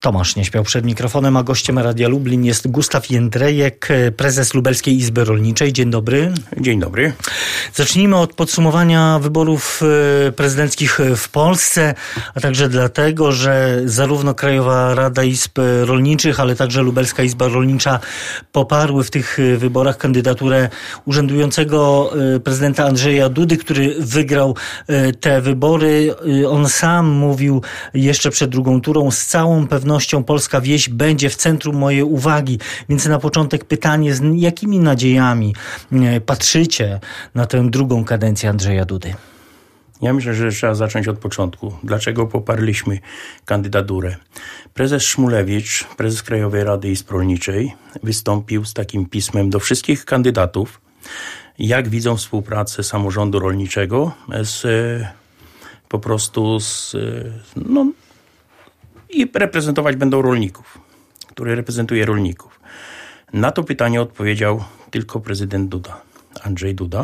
Tomasz nie śpiał przed mikrofonem, a gościem Radia Lublin jest Gustaw Jędrejek, prezes Lubelskiej Izby Rolniczej. Dzień dobry. Dzień dobry. Zacznijmy od podsumowania wyborów prezydenckich w Polsce, a także dlatego, że zarówno Krajowa Rada Izb Rolniczych, ale także Lubelska Izba Rolnicza poparły w tych wyborach kandydaturę urzędującego prezydenta Andrzeja Dudy, który wygrał te wybory. On sam mówił jeszcze przed drugą turą: z całą pewnością polska wieś będzie w centrum mojej uwagi. Więc na początek pytanie, z jakimi nadziejami patrzycie na tę drugą kadencję Andrzeja Dudy? Ja myślę, że trzeba zacząć od początku. Dlaczego poparliśmy kandydaturę? Prezes Szmulewicz, prezes Krajowej Rady Izb Rolniczej, wystąpił z takim pismem do wszystkich kandydatów, jak widzą współpracę samorządu rolniczego i reprezentować będą rolników, który reprezentuje rolników. Na to pytanie odpowiedział tylko prezydent Duda, Andrzej Duda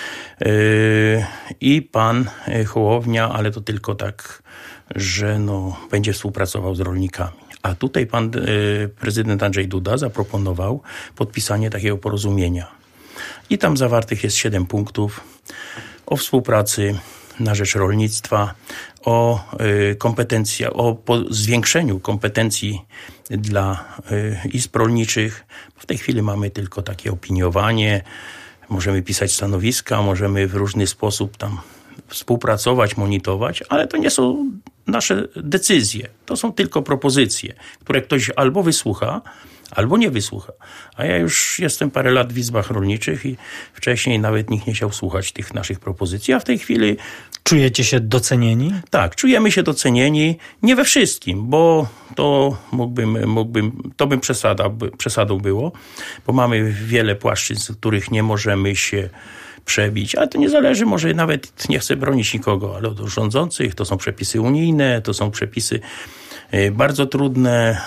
i pan Hołownia, ale to tylko tak, że będzie współpracował z rolnikami. A tutaj pan prezydent Andrzej Duda zaproponował podpisanie takiego porozumienia. I tam zawartych jest 7 punktów o współpracy na rzecz rolnictwa, o zwiększeniu kompetencji dla izb rolniczych. W tej chwili mamy tylko takie opiniowanie, możemy pisać stanowiska, możemy w różny sposób tam współpracować, monitorować, ale to nie są nasze decyzje. To są tylko propozycje, które ktoś albo wysłucha, albo nie wysłucha. A ja już jestem parę lat w izbach rolniczych i wcześniej nawet nikt nie chciał słuchać tych naszych propozycji, a w tej chwili... Czujecie się docenieni? Tak, czujemy się docenieni. Nie we wszystkim, bo to to by przesadą było, bo mamy wiele płaszczyzn, z których nie możemy się przebić, ale to nie zależy, może nawet nie chcę bronić nikogo, ale od rządzących to są przepisy unijne, to są przepisy bardzo trudne,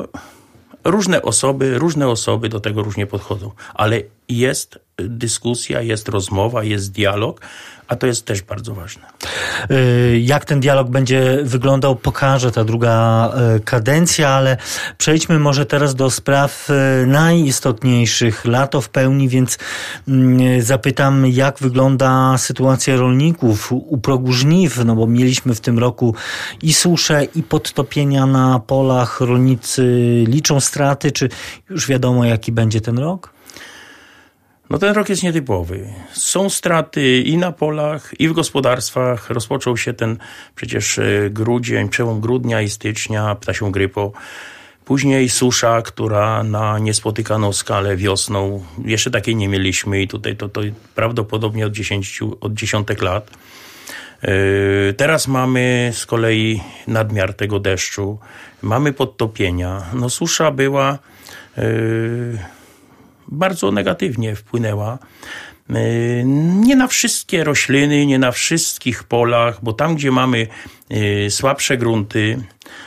różne osoby do tego różnie podchodzą, ale jest dyskusja, jest rozmowa, jest dialog, a to jest też bardzo ważne. Jak ten dialog będzie wyglądał, pokaże ta druga kadencja, ale przejdźmy może teraz do spraw najistotniejszych. Lato w pełni, więc zapytam, jak wygląda sytuacja rolników u progu żniw, bo mieliśmy w tym roku i suszę, i podtopienia na polach. Rolnicy liczą straty, czy już wiadomo, jaki będzie ten rok? Ten rok jest nietypowy. Są straty i na polach, i w gospodarstwach. Rozpoczął się ten przecież grudzień, przełom grudnia i stycznia, ptasią grypą. Później susza, która na niespotykaną skalę wiosną, jeszcze takiej nie mieliśmy i tutaj to prawdopodobnie od dziesiątek lat. Teraz mamy z kolei nadmiar tego deszczu. Mamy podtopienia. Susza była... bardzo negatywnie wpłynęła. Nie na wszystkie rośliny, nie na wszystkich polach, bo tam, gdzie mamy słabsze grunty,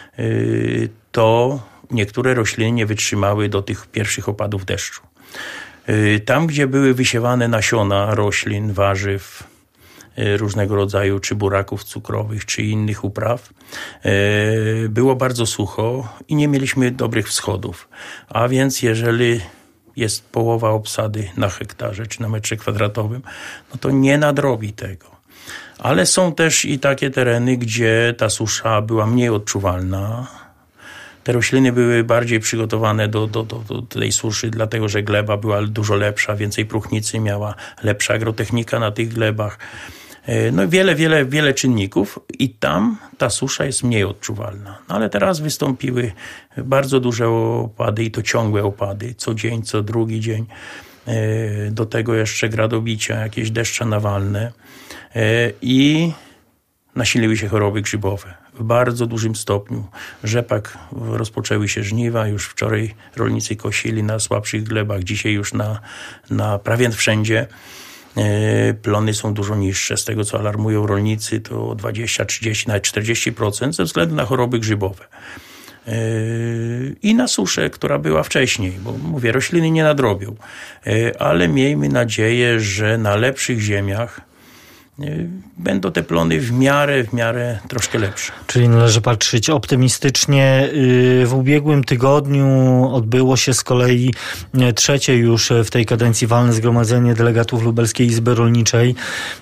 to niektóre rośliny nie wytrzymały do tych pierwszych opadów deszczu. Tam, gdzie były wysiewane nasiona roślin, warzyw, różnego rodzaju, czy buraków cukrowych, czy innych upraw, było bardzo sucho i nie mieliśmy dobrych wschodów. A więc jeżeli jest połowa obsady na hektarze czy na metrze kwadratowym, to nie nadrobi tego. Ale są też i takie tereny, gdzie ta susza była mniej odczuwalna. Te rośliny były bardziej przygotowane do tej suszy, dlatego że gleba była dużo lepsza, więcej próchnicy miała, lepsza agrotechnika na tych glebach. Wiele czynników i tam ta susza jest mniej odczuwalna. Ale teraz wystąpiły bardzo duże opady i to ciągłe opady, co dzień, co drugi dzień. Do tego jeszcze gradobicia, jakieś deszcze nawalne i nasiliły się choroby grzybowe w bardzo dużym stopniu. Rzepak, rozpoczęły się żniwa, już wczoraj rolnicy kosili na słabszych glebach, dzisiaj już na prawie wszędzie. Plony są dużo niższe. Z tego, co alarmują rolnicy, to 20, 30, nawet 40% ze względu na choroby grzybowe. I na suszę, która była wcześniej, bo mówię, rośliny nie nadrobią. Ale miejmy nadzieję, że na lepszych ziemiach będą te plony w miarę troszkę lepsze. Czyli należy patrzeć optymistycznie. W ubiegłym tygodniu odbyło się z kolei trzecie już w tej kadencji walne zgromadzenie delegatów Lubelskiej Izby Rolniczej.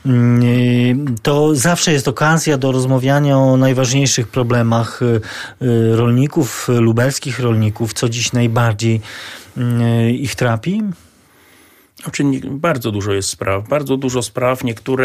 To zawsze jest okazja do rozmawiania o najważniejszych problemach rolników, lubelskich rolników. Co dziś najbardziej ich trapi? Bardzo dużo jest spraw, bardzo dużo spraw,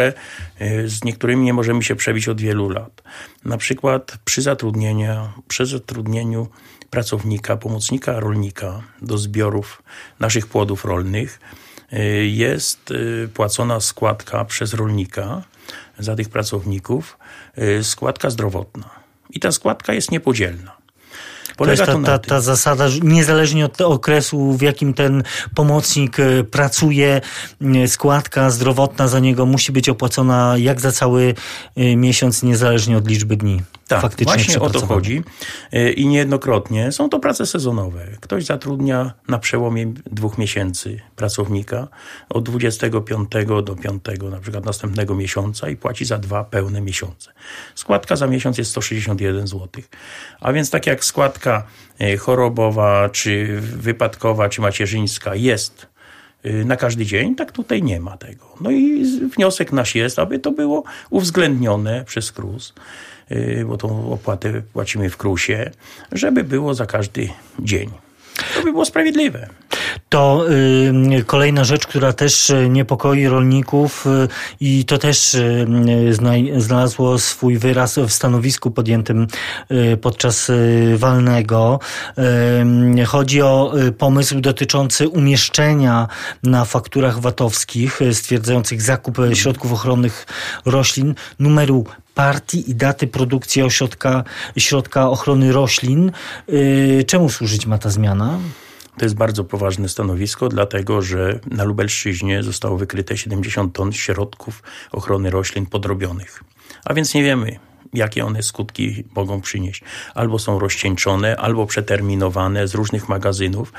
z niektórymi nie możemy się przebić od wielu lat. Na przykład przy zatrudnieniu pracownika, pomocnika rolnika do zbiorów naszych płodów rolnych jest płacona składka przez rolnika za tych pracowników, składka zdrowotna. I ta składka jest niepodzielna. Polega to jest ta zasada, że niezależnie od okresu, w jakim ten pomocnik pracuje, składka zdrowotna za niego musi być opłacona jak za cały miesiąc, niezależnie od liczby dni. Tak, właśnie o to chodzi i niejednokrotnie są to prace sezonowe. Ktoś zatrudnia na przełomie 2 miesięcy pracownika od 25 do 5 na przykład następnego miesiąca i płaci za 2 pełne miesiące. Składka za miesiąc jest 161 zł. A więc tak jak składka chorobowa, czy wypadkowa, czy macierzyńska jest na każdy dzień, tak tutaj nie ma tego. No i wniosek nasz jest, aby to było uwzględnione przez KRUS, bo tą opłatę płacimy w KRUS-ie, żeby było za każdy dzień. To by było sprawiedliwe. To kolejna rzecz, która też niepokoi rolników i to też znalazło swój wyraz w stanowisku podjętym podczas walnego. Chodzi o pomysł dotyczący umieszczenia na fakturach VAT-owskich stwierdzających zakup środków ochronnych roślin numeru partii i daty produkcji środka ochrony roślin. Czemu służyć ma ta zmiana? To jest bardzo poważne stanowisko, dlatego że na Lubelszczyźnie zostało wykryte 70 ton środków ochrony roślin podrobionych. A więc nie wiemy, jakie one skutki mogą przynieść. Albo są rozcieńczone, albo przeterminowane z różnych magazynów.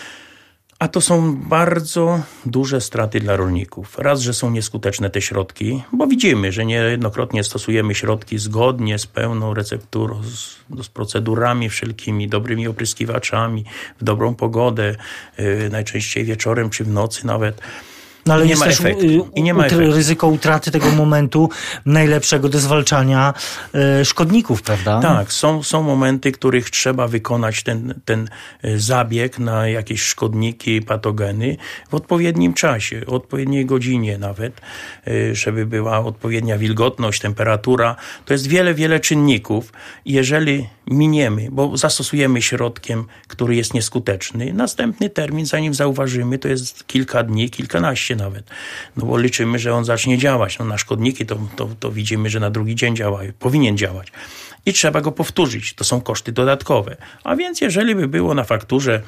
A to są bardzo duże straty dla rolników. Raz, że są nieskuteczne te środki, bo widzimy, że niejednokrotnie stosujemy środki zgodnie z pełną recepturą, z procedurami wszelkimi, dobrymi opryskiwaczami, w dobrą pogodę, najczęściej wieczorem czy w nocy nawet. No ale jest też ryzyko utraty tego momentu najlepszego do zwalczania szkodników, prawda? Tak, są momenty, których trzeba wykonać ten zabieg na jakieś szkodniki, patogeny w odpowiednim czasie, o odpowiedniej godzinie nawet, żeby była odpowiednia wilgotność, temperatura. To jest wiele czynników. Jeżeli miniemy, bo zastosujemy środkiem, który jest nieskuteczny, następny termin, zanim zauważymy, to jest kilka dni, kilkanaście nawet. No bo liczymy, że on zacznie działać. No na szkodniki to widzimy, że na drugi dzień powinien działać. I trzeba go powtórzyć. To są koszty dodatkowe. A więc jeżeli by było na fakturze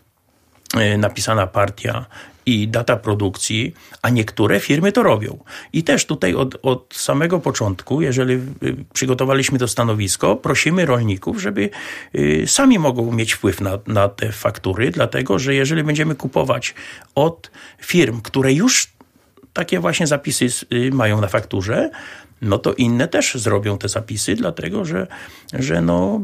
napisana partia i data produkcji, a niektóre firmy to robią. I też tutaj od samego początku, jeżeli przygotowaliśmy to stanowisko, prosimy rolników, żeby sami mogą mieć wpływ na te faktury, dlatego że jeżeli będziemy kupować od firm, które już takie właśnie zapisy mają na fakturze, no to inne też zrobią te zapisy, dlatego że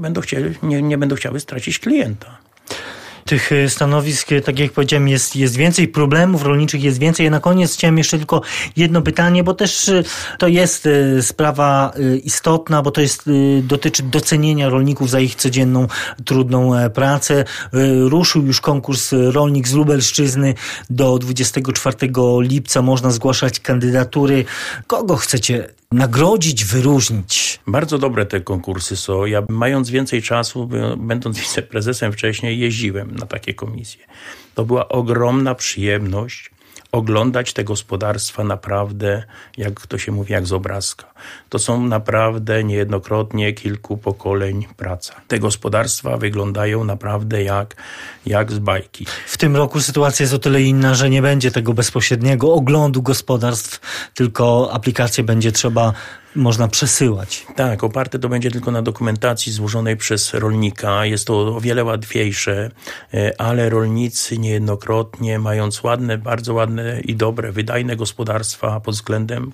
nie będą chciały stracić klienta. Tych stanowisk, tak jak powiedziałem, jest więcej, problemów rolniczych jest więcej. Na koniec chciałem jeszcze tylko jedno pytanie, bo też to jest sprawa istotna, bo to dotyczy docenienia rolników za ich codzienną, trudną pracę. Ruszył już konkurs Rolnik z Lubelszczyzny. Do 24 lipca można zgłaszać kandydatury. Kogo chcecie nagrodzić, wyróżnić? Bardzo dobre te konkursy są. Ja mając więcej czasu, będąc wiceprezesem wcześniej, jeździłem na takie komisje. To była ogromna przyjemność oglądać te gospodarstwa naprawdę, jak to się mówi, jak z obrazka. To są naprawdę niejednokrotnie kilku pokoleń praca. Te gospodarstwa wyglądają naprawdę jak z bajki. W tym roku sytuacja jest o tyle inna, że nie będzie tego bezpośredniego oglądu gospodarstw, tylko aplikację będzie można przesyłać. Tak, oparte to będzie tylko na dokumentacji złożonej przez rolnika. Jest to o wiele łatwiejsze, ale rolnicy niejednokrotnie, mając bardzo ładne i dobre, wydajne gospodarstwa pod względem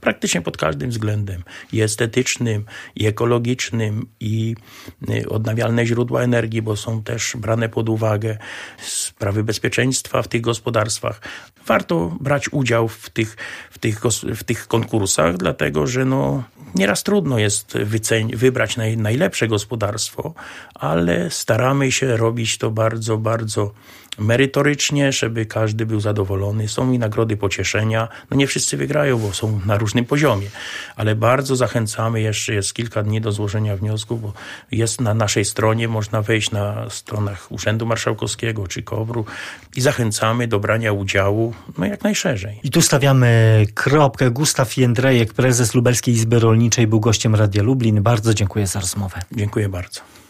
praktycznie pod każdym względem. I estetycznym, i ekologicznym, i odnawialne źródła energii, bo są też brane pod uwagę, sprawy bezpieczeństwa w tych gospodarstwach. Warto brać udział w tych konkursach, dlatego że nieraz trudno jest wybrać najlepsze gospodarstwo, ale staramy się robić to bardzo, bardzo merytorycznie, żeby każdy był zadowolony. Są i nagrody pocieszenia. Nie wszyscy wygrają, bo są na różnym poziomie, ale bardzo zachęcamy, jeszcze jest kilka dni do złożenia wniosków, bo jest na naszej stronie, można wejść na stronach Urzędu Marszałkowskiego czy KOWR-u i zachęcamy do brania udziału jak najszerzej. I tu stawiamy kropkę. Gustaw Jędrejek, prezes Lubelskiej Izby Rolniczej, był gościem Radia Lublin. Bardzo dziękuję za rozmowę. Dziękuję bardzo.